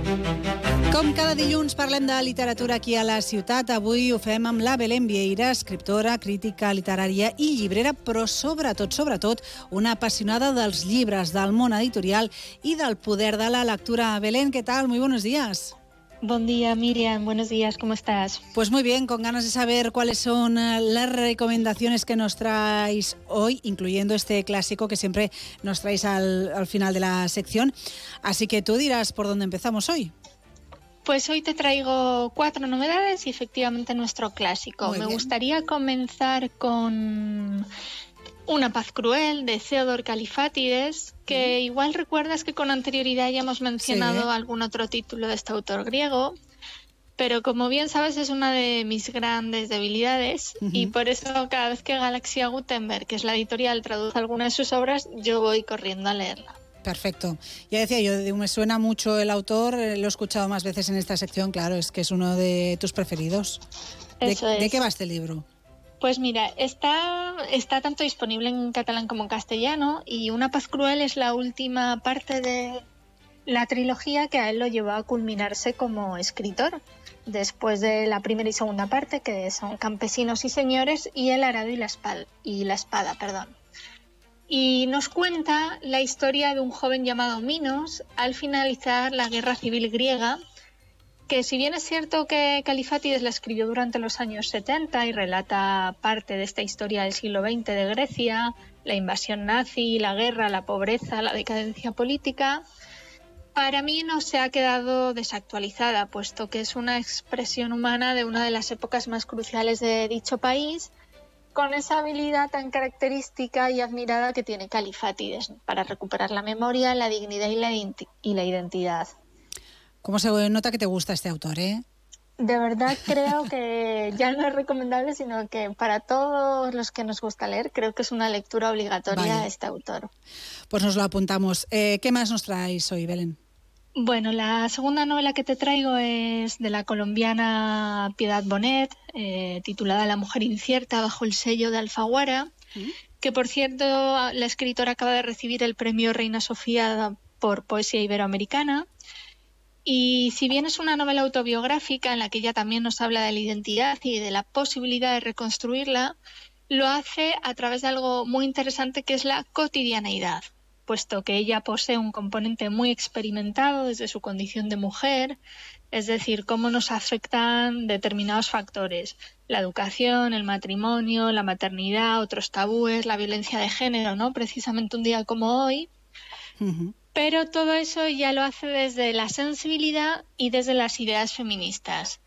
Com cada dilluns parlem de literatura aquí a la ciutat, avui ho fem amb la Belén Vieira, escriptora, crítica literària i llibrera, però sobretot, una apassionada dels llibres, del món editorial i del poder de la lectura. Belén, ¿qué tal? Muy buenos días. Buen día, Miriam. Buenos días. ¿Cómo estás? Pues muy bien, con ganas de saber cuáles son las recomendaciones que nos traéis hoy, incluyendo este clásico que siempre nos traéis al final de la sección. Así que tú dirás por dónde empezamos hoy. Pues hoy te traigo 4 novedades y efectivamente nuestro clásico. Me gustaría comenzar con Una paz cruel, de Theodor Kalifatides, que igual recuerdas que con anterioridad ya hemos mencionado algún otro título de este autor griego, pero como bien sabes es una de mis grandes debilidades y por eso cada vez que Galaxia Gutenberg, que es la editorial, traduce alguna de sus obras, yo voy corriendo a leerla. Perfecto. Ya decía yo, me suena mucho el autor, lo he escuchado más veces en esta sección, claro, es que es uno de tus preferidos. ¿De qué va este libro? Pues mira, está tanto disponible en catalán como en castellano y Una paz cruel es la última parte de la trilogía que a él lo llevó a culminarse como escritor, después de la primera y segunda parte, que son Campesinos y Señores y El arado y la espada. Y nos cuenta la historia de un joven llamado Minos al finalizar la guerra civil griega, que si bien es cierto que Kalifatides la escribió durante los años 70 y relata parte de esta historia del siglo XX de Grecia, la invasión nazi, la guerra, la pobreza, la decadencia política, para mí no se ha quedado desactualizada, puesto que es una expresión humana de una de las épocas más cruciales de dicho país, con esa habilidad tan característica y admirada que tiene Kalifatides para recuperar la memoria, la dignidad y la identidad. ¿Cómo se nota que te gusta este autor, eh? De verdad creo que ya no es recomendable, sino que para todos los que nos gusta leer, creo que es una lectura obligatoria a este autor. Pues nos lo apuntamos. ¿Qué más nos traes hoy, Belén? Bueno, la segunda novela que te traigo es de la colombiana Piedad Bonet, titulada La mujer incierta, bajo el sello de Alfaguara, que por cierto la escritora acaba de recibir el premio Reina Sofía por poesía iberoamericana. Y si bien es una novela autobiográfica en la que ella también nos habla de la identidad y de la posibilidad de reconstruirla, lo hace a través de algo muy interesante que es la cotidianeidad, puesto que ella posee un componente muy experimentado desde su condición de mujer, es decir, cómo nos afectan determinados factores, la educación, el matrimonio, la maternidad, otros tabúes, la violencia de género, ¿no? Precisamente un día como hoy. Pero todo eso ya lo hace desde la sensibilidad y desde las ideas feministas.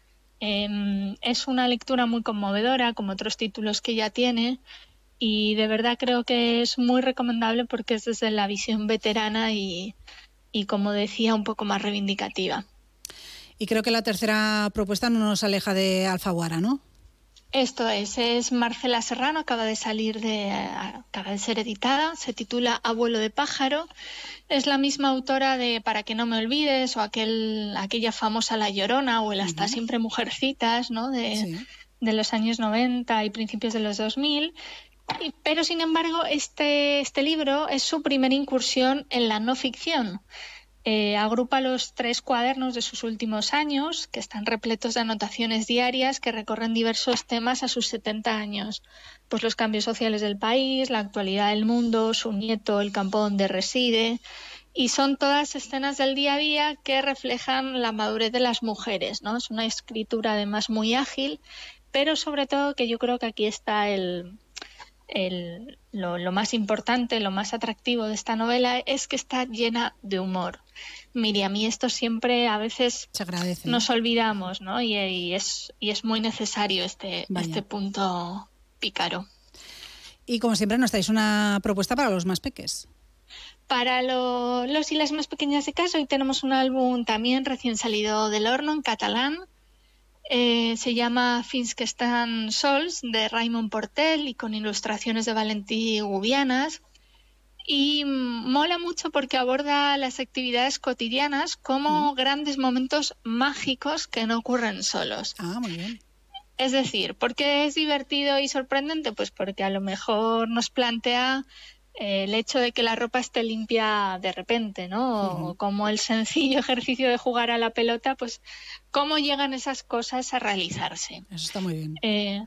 Es una lectura muy conmovedora, como otros títulos que ella tiene, y de verdad creo que es muy recomendable porque es desde la visión veterana y como decía, un poco más reivindicativa. Y creo que la tercera propuesta no nos aleja de Alfaguara, ¿no? Esto es Marcela Serrano, acaba de ser editada, se titula Abuelo de pájaro. Es la misma autora de Para que no me olvides o aquella famosa La Llorona o el Hasta siempre mujercitas, ¿no? de los años 90 y principios de los 2000. Pero sin embargo este libro es su primera incursión en la no ficción. Agrupa los 3 cuadernos de sus últimos años, que están repletos de anotaciones diarias que recorren diversos temas a sus 70 años. Pues los cambios sociales del país, la actualidad del mundo, su nieto, el campo donde reside. Y son todas escenas del día a día que reflejan la madurez de las mujeres, ¿no? Es una escritura además muy ágil, pero sobre todo que yo creo que aquí está lo más importante, lo más atractivo de esta novela es que está llena de humor. Miriam, y esto siempre a veces se agradece, nos olvidamos, ¿no? Y es muy necesario este punto pícaro. Y como siempre nos traéis una propuesta para los más peques. Para los y las más pequeñas de casa, hoy tenemos un álbum también recién salido del horno en catalán. Se llama Fins que estan sols, de Raimon Portel, y con ilustraciones de Valentí Gubianas. Y mola mucho porque aborda las actividades cotidianas como grandes momentos mágicos que no ocurren solos. Ah, muy bien. Es decir, ¿por qué es divertido y sorprendente? Pues porque a lo mejor nos plantea el hecho de que la ropa esté limpia de repente, ¿no? O como el sencillo ejercicio de jugar a la pelota, pues cómo llegan esas cosas a realizarse. Eso está muy bien.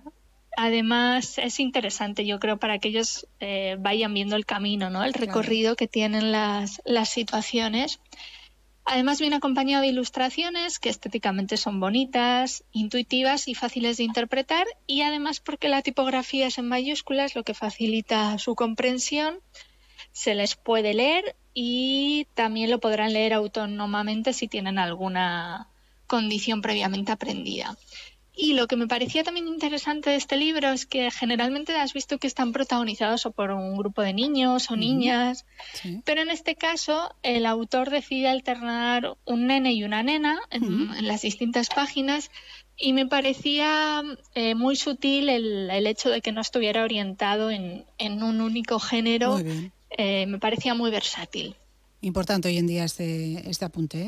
Además, es interesante, yo creo, para que ellos vayan viendo el camino, ¿no? El recorrido que tienen las situaciones. Además, viene acompañado de ilustraciones que estéticamente son bonitas, intuitivas y fáciles de interpretar, y además porque la tipografía es en mayúsculas, lo que facilita su comprensión. Se les puede leer y también lo podrán leer autónomamente si tienen alguna condición previamente aprendida. Y lo que me parecía también interesante de este libro es que generalmente has visto que están protagonizados o por un grupo de niños o niñas, pero en este caso el autor decide alternar un nene y una nena en las distintas páginas, y me parecía muy sutil el hecho de que no estuviera orientado en un único género. Me parecía muy versátil. Importante hoy en día este apunte, ¿eh?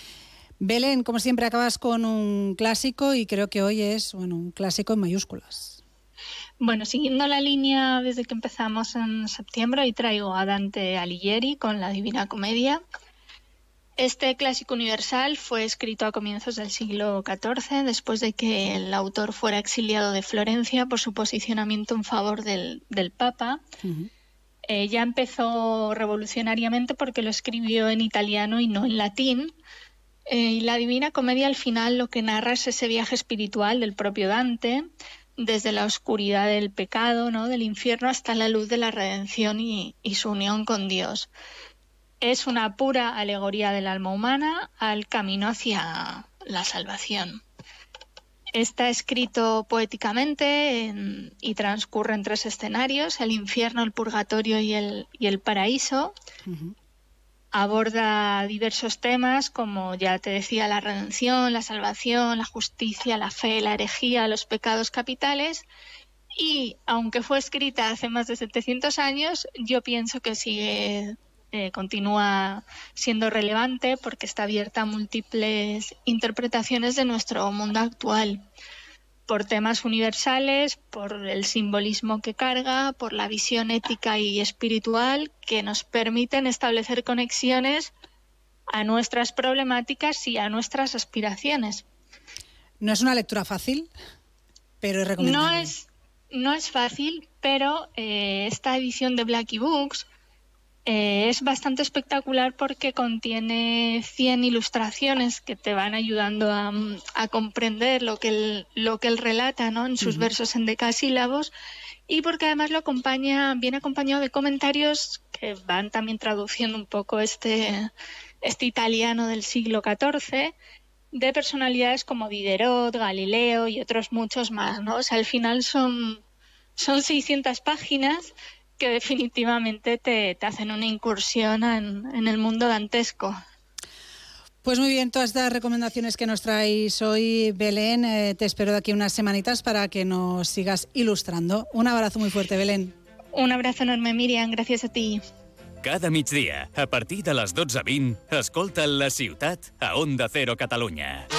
Belén, como siempre, acabas con un clásico y creo que hoy es un clásico en mayúsculas. Bueno, siguiendo la línea desde que empezamos en septiembre, hoy traigo a Dante Alighieri con la Divina Comedia. Este clásico universal fue escrito a comienzos del siglo XIV, después de que el autor fuera exiliado de Florencia por su posicionamiento en favor del Papa. Ya empezó revolucionariamente porque lo escribió en italiano y no en latín. Y la Divina Comedia al final lo que narra es ese viaje espiritual del propio Dante, desde la oscuridad del pecado, ¿no?, del infierno, hasta la luz de la redención y su unión con Dios. Es una pura alegoría del alma humana al camino hacia la salvación. Está escrito poéticamente y transcurre en 3 escenarios: el infierno, el purgatorio y el paraíso. Aborda diversos temas, como ya te decía, la redención, la salvación, la justicia, la fe, la herejía, los pecados capitales. Y aunque fue escrita hace más de 700 años, yo pienso que continúa siendo relevante porque está abierta a múltiples interpretaciones de nuestro mundo actual, por temas universales, por el simbolismo que carga, por la visión ética y espiritual que nos permiten establecer conexiones a nuestras problemáticas y a nuestras aspiraciones. No es una lectura fácil, pero es recomendable. No es fácil, pero esta edición de Blackie Books es bastante espectacular porque contiene 100 ilustraciones que te van ayudando a comprender lo que él relata, ¿no?, en sus versos en decasílabos, y porque además viene acompañado de comentarios que van también traduciendo un poco este italiano del siglo XIV, de personalidades como Diderot, Galileo y otros muchos más, ¿no? O sea, al final son 600 páginas que definitivamente te hacen una incursión en el mundo dantesco. Pues muy bien, todas estas recomendaciones que nos traéis hoy, Belén, te espero de aquí unas semanitas para que nos sigas ilustrando. Un abrazo muy fuerte, Belén. Un abrazo enorme, Míriam, gràcies a ti. Cada migdia, a partir de les 12:20, escolta La Ciutat a Onda Cero Catalunya.